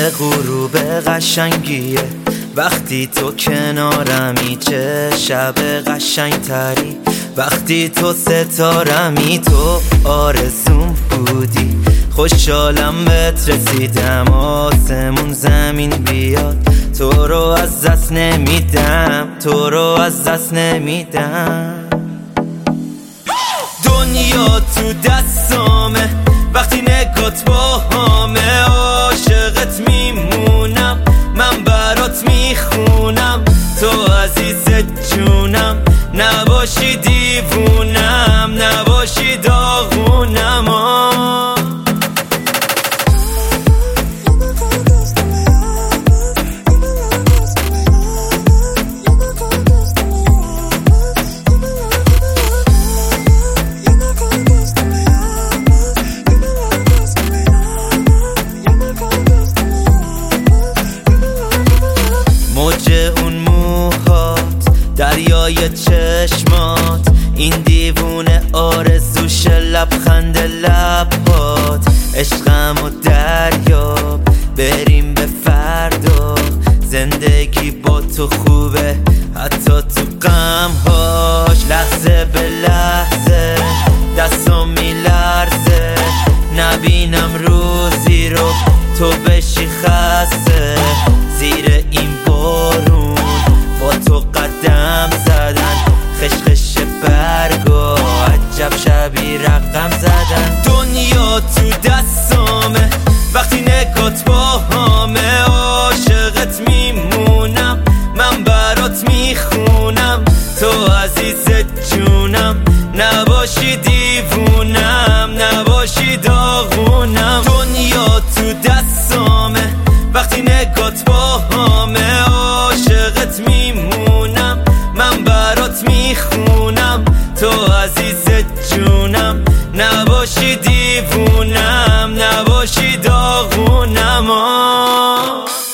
غروب قشنگیه وقتی تو کنارمی، چه شب قشنگتری وقتی تو ستارمی. تو آرزوم بودی، خوشحالم بهت رسیدم، آسمون زمین بیاد تو رو از دست نمیدم، تو رو از دست نمیدم. دنیا تو دستامه وقتی نگات با همه، عاشقت میمونم من برات میخونم، تو عزیز جونم نباشی دیوونم، نباشی داغونم. موج اون موهات، دریای چشمات، این دیوونه آرزوش لبخند لبات. عشقم و دریاب بریم به فردا، زندگی با تو خوبه حتی تو غمهاش. لحظه به لحظه دستم میلرزه، نبینم روزی رو تو بشی خسته. زیر این بارون با تو قدم زدن، خشخش برگا عجب شبی رقم زدن. دنیا تو دستامه وقتی نگات با همه، عاشقت میمونم من برات میخونم، تو عزیز جونم نباشی دیوونم، نباشی داغونم. دنیا تو دستامه وقتی نگات با همه، عاشقت میمونم من برات میخونم، تو عزیز جونم نباشی دیوونم، نباشی داغونم.